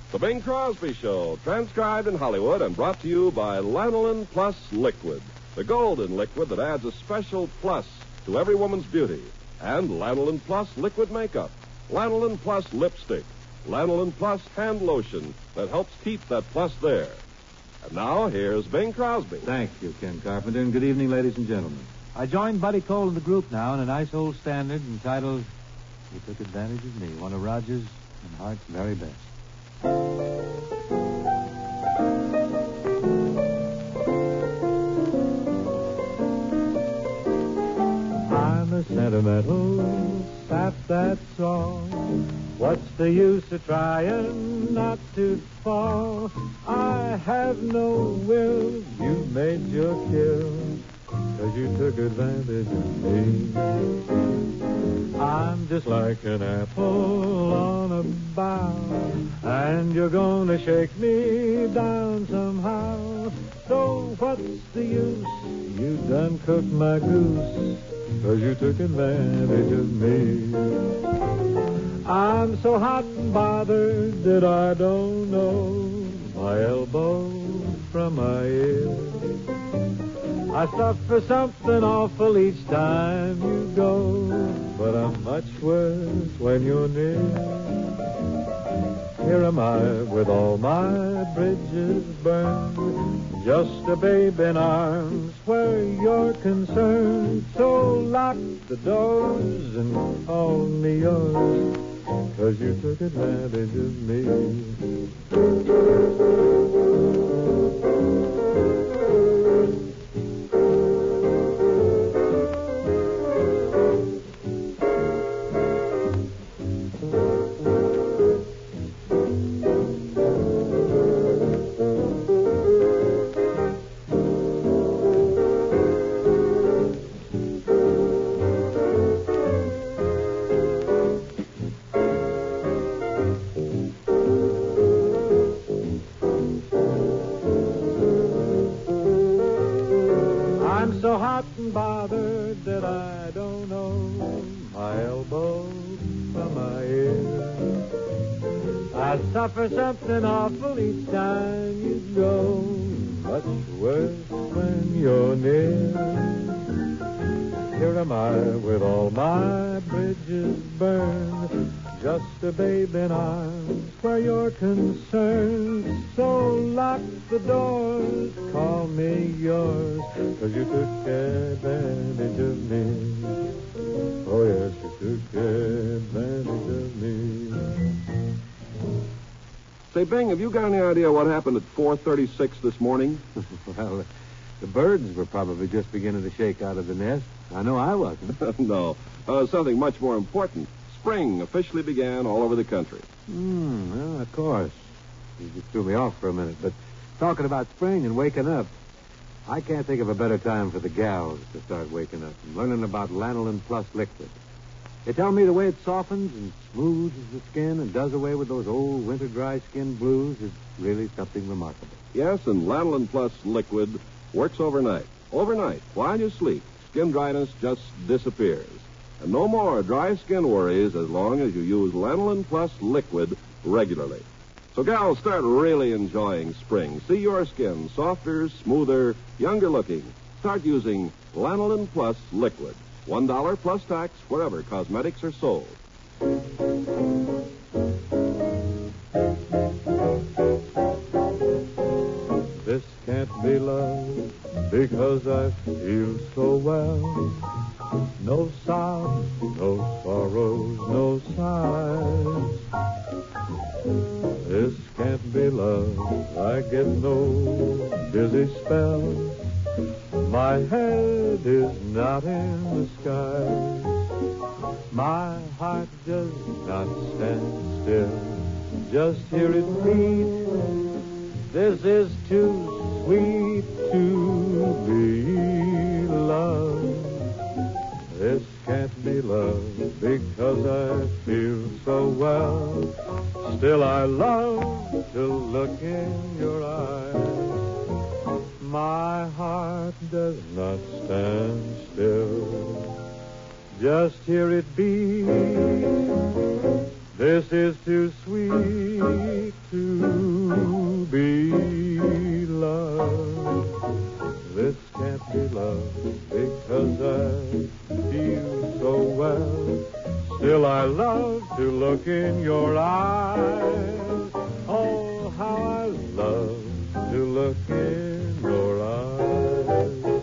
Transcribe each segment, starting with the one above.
The Bing Crosby Show, transcribed in Hollywood and brought to you by Lanolin Plus Liquid, the golden liquid that adds a special plus to every woman's beauty. And Lanolin Plus Liquid Makeup, Lanolin Plus Lipstick, Lanolin Plus Hand Lotion that helps keep that plus there. And now, here's Bing Crosby. Thank you, Ken Carpenter, and good evening, ladies and gentlemen. I joined Buddy Cole in the group now in a nice old standard entitled You Took Advantage of Me, one of Rogers and Hart's very best. I'm a sentimental sap, that's all. What's the use of trying not to fall? I have no will, you made your kill, 'cause you took advantage of me. I'm just like an apple on a bough, and you're gonna shake me down somehow. So what's the use? You done cooked my goose, 'cause you took advantage of me. I'm so hot and bothered that I don't know my elbow from my ear. I suffer something awful each time you go, but I'm much worse when you're near. Here am I with all my bridges burned, just a babe in arms where you're concerned. So lock the doors and call me yours, 'cause you took advantage of me. So hot and bothered that I don't know my elbow from my ear. I suffer something awful each time you go, much worse when you're near. Here am I with all my bridges burned, just a babe in arms where you're concerned. So lock the doors, call me yours, 'cause you took advantage of me. Oh, yes, you took advantage of me. Say, Bing, have you got any idea what happened at 4:36 this morning? Well, the birds were probably just beginning to shake out of the nest. I know I wasn't. No, something much more important. Spring officially began all over the country. Well, of course. You just threw me off for a minute. But talking about spring and waking up, I can't think of a better time for the gals to start waking up and learning about Lanolin Plus Liquid. They tell me the way it softens and smooths the skin and does away with those old winter dry skin blues is really something remarkable. Yes, and Lanolin Plus Liquid works overnight. Overnight, while you sleep, skin dryness just disappears. And no more dry skin worries as long as you use Lanolin Plus Liquid regularly. So, gals, start really enjoying spring. See your skin softer, smoother, younger looking. Start using Lanolin Plus Liquid. $1 plus tax wherever cosmetics are sold. This can't be love because I feel so well. No sobs, no sorrows, no sighs. This can't be love. I get no dizzy spell. My head is not in the sky. My heart does not stand still. Just hear it beat. This is too sweet to be love. This can't be love because I feel so well. Still I love to look in your eyes. My heart does not stand still. Just hear it beat. This is too sweet to be loved. This can't be love because I feel so well. Still I love to look in your eyes. Oh, how I love to look in your eyes.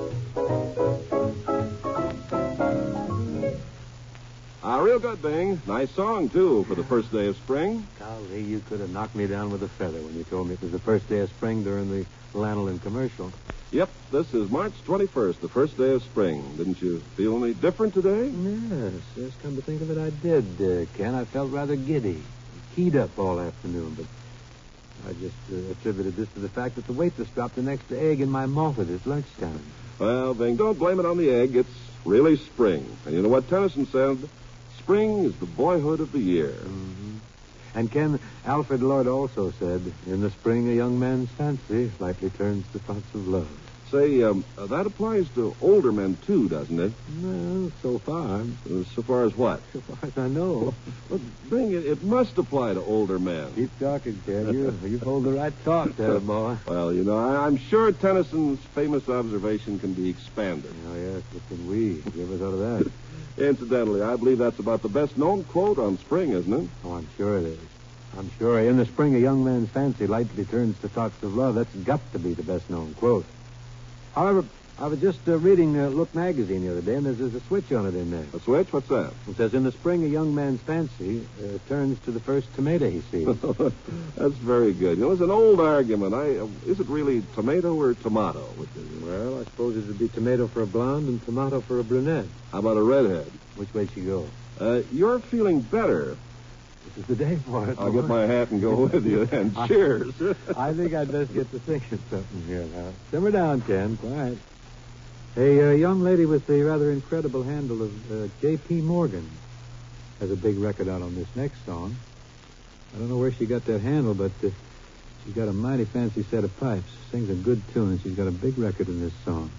Real good, Bing. Nice song, too, for the first day of spring. Golly, you could have knocked me down with a feather when you told me it was the first day of spring during the lanolin commercial. Yep, this is March 21st, the first day of spring. Didn't you feel any different today? Yes, come to think of it, I did, Ken. I felt rather giddy, keyed up all afternoon, but I just attributed this to the fact that the waitress dropped an extra egg in my malted at lunchtime. Well, Bing, don't blame it on the egg. It's really spring. And you know what Tennyson said? Spring is the boyhood of the year. Mm-hmm. And Ken, Alfred Lord also said, in the spring a young man's fancy lightly turns to thoughts of love. Say, that applies to older men, too, doesn't it? Well, so far. So far as what? So far as I know. Well, Bing, it must apply to older men. Keep talking, Ken. You hold the right thought there, boy. Well, you know, I'm sure Tennyson's famous observation can be expanded. Oh, yes, but can we? Have you ever thought of that? Incidentally, I believe that's about the best-known quote on spring, isn't it? Oh, I'm sure it is. I'm sure in the spring a young man's fancy lightly turns to thoughts of love. That's got to be the best-known quote. However, I was just reading Look magazine the other day, and there's a switch on it in there. A switch? What's that? It says, in the spring, a young man's fancy turns to the first tomato he sees. That's very good. You know, it's an old argument. Is it really tomato or tomato? Well, I suppose it would be tomato for a blonde and tomato for a brunette. How about a redhead? Which way she go? You're feeling better. This is the day for it. I'll get my hat and go with you, and cheers. I think I'd best get to thinking something here now. Simmer down, Ken. Quiet. A young lady with the rather incredible handle of J.P. Morgan has a big record out on this next song. I don't know where she got that handle, but she's got a mighty fancy set of pipes. Sings a good tune, and she's got a big record in this song.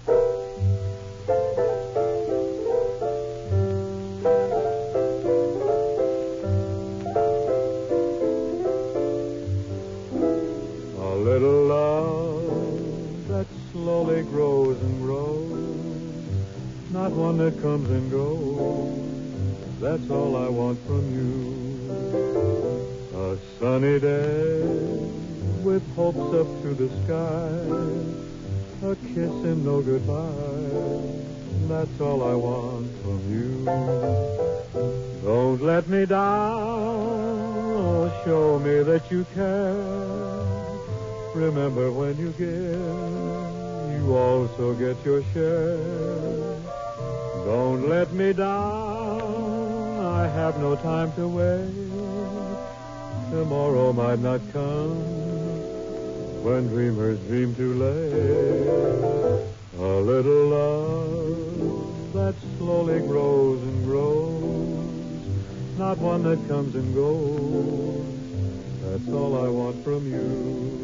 Little love that slowly grows and grows, not one that comes and goes, that's all I want from you. A sunny day with hopes up to the sky, a kiss and no goodbye, that's all I want from you. Don't let me down, show me that you care. Remember, when you give, you also get your share. Don't let me down, I have no time to wait. Tomorrow might not come, when dreamers dream too late. A little love that slowly grows and grows, not one that comes and goes, that's all I want from you.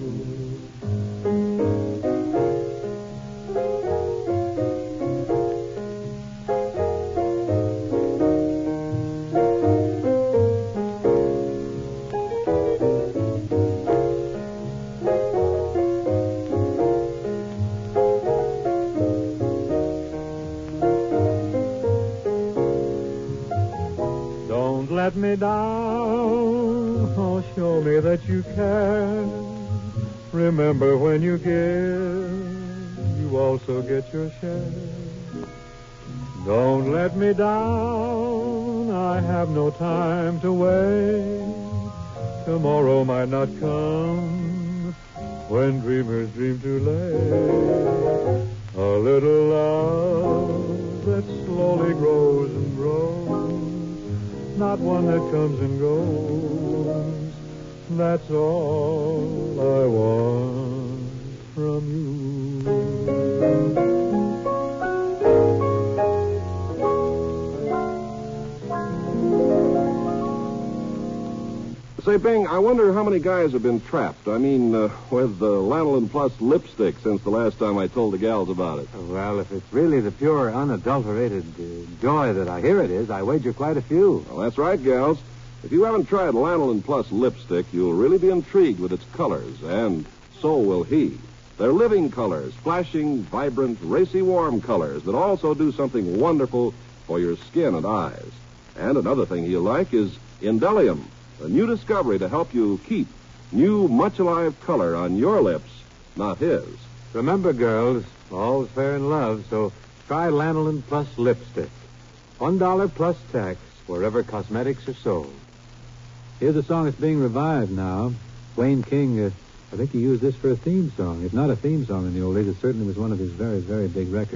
Don't let me down, oh, show me that you care. Remember, when you give, you also get your share. Don't let me down, I have no time to wait. Tomorrow might not come, when dreamers dream too late. A little love that slowly grows and grows, not one that comes and goes, that's all I want from you. Say, Bing, I wonder how many guys have been trapped. I mean, with the Lanolin Plus lipstick since the last time I told the gals about it. Well, if it's really the pure, unadulterated joy that I hear it is, I wager quite a few. Well, that's right, gals. If you haven't tried Lanolin Plus lipstick, you'll really be intrigued with its colors, and so will he. They're living colors, flashing, vibrant, racy, warm colors that also do something wonderful for your skin and eyes. And another thing he'll like is Indelium, a new discovery to help you keep new, much-alive color on your lips, not his. Remember, girls, all's fair in love, so try Lanolin Plus lipstick. $1 plus tax wherever cosmetics are sold. Here's a song that's being revived now. Wayne King, I think he used this for a theme song. If not a theme song in the old days, it certainly was one of his very, very big records.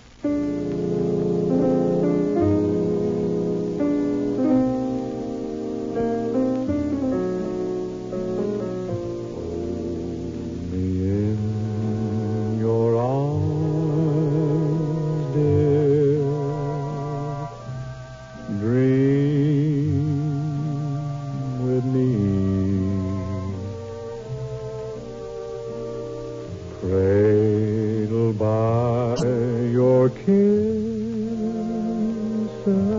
Cradled by your kisses,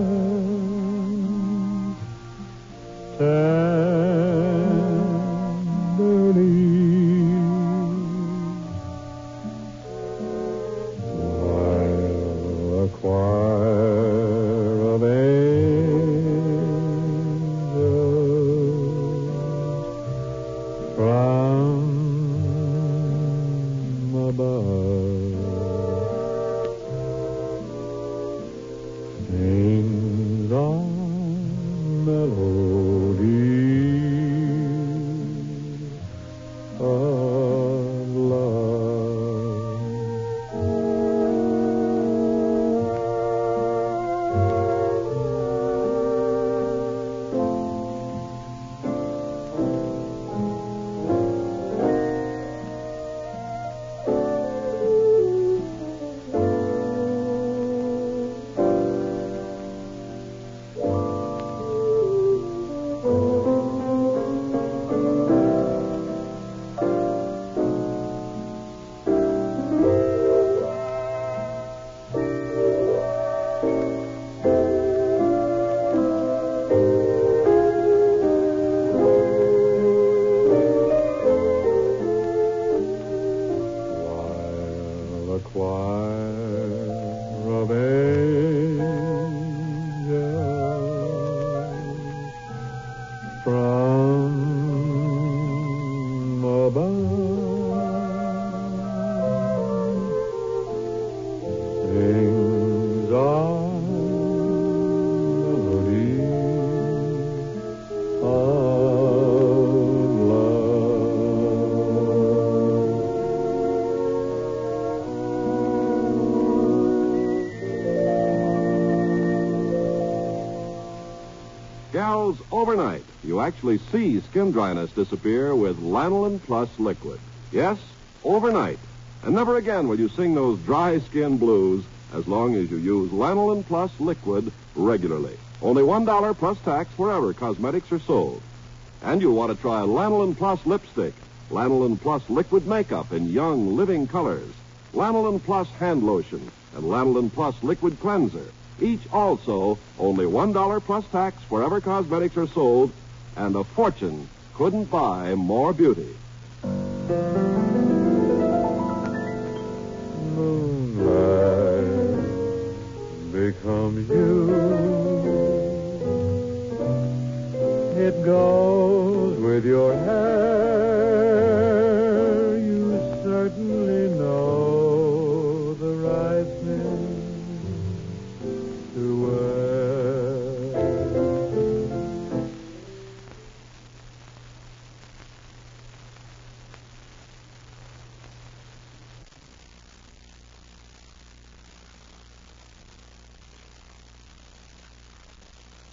tenderly, while a choir of angels from sings on melodies of love. While a choir of angels from above sings on melodies of love. Gals, overnight, you actually see skin dryness disappear with Lanolin Plus liquid. Yes, overnight. And never again will you sing those dry skin blues as long as you use Lanolin Plus liquid regularly. Only $1 plus tax wherever cosmetics are sold. And you'll want to try Lanolin Plus lipstick, Lanolin Plus liquid makeup in young, living colors, Lanolin Plus hand lotion, and Lanolin Plus liquid cleanser. Each also only $1 plus tax wherever cosmetics are sold, and a fortune couldn't buy more beauty. Moonlight becomes you. It goes with your hair, you certainly know.